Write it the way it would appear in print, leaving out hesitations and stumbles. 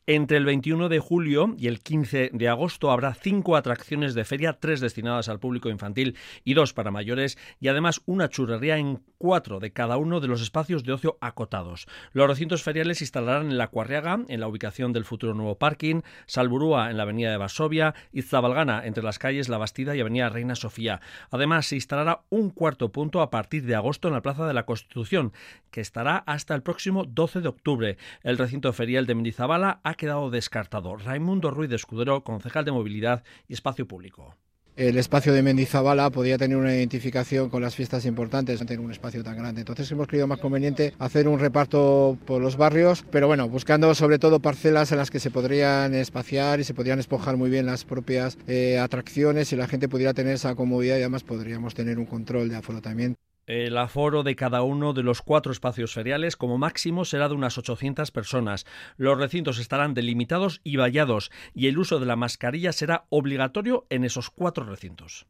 Entre el 21 de julio y el 15 de agosto habrá 5 atracciones de feria, 3 destinadas al público infantil y 2 para mayores, y además una churrería en 4 de cada uno de los espacios de ocio acotados. Los recintos feriales se instalarán en La Cuarriaga, en la ubicación del futuro nuevo parking, Salburúa en la avenida de Varsovia y Zabalgana entre las calles La Bastida y avenida Reina Sofía. Además, se instalará un cuarto punto a partir de agosto en la Plaza de la Constitución, que estará hasta el próximo 12 de octubre. El recinto ferial de Mendizabala ha quedado descartado. Raimundo Ruiz de Escudero, concejal de Movilidad y Espacio Público. El espacio de Mendizabala podía tener una identificación con las fiestas importantes, no tener un espacio tan grande. Entonces hemos creído más conveniente hacer un reparto por los barrios, pero bueno, buscando sobre todo parcelas en las que se podrían espaciar y se podrían esponjar muy bien las propias atracciones y la gente pudiera tener esa comodidad, y además podríamos tener un control de aforo también. El aforo de cada uno de los 4 espacios feriales como máximo será de unas 800 personas. Los recintos estarán delimitados y vallados y el uso de la mascarilla será obligatorio en esos 4 recintos.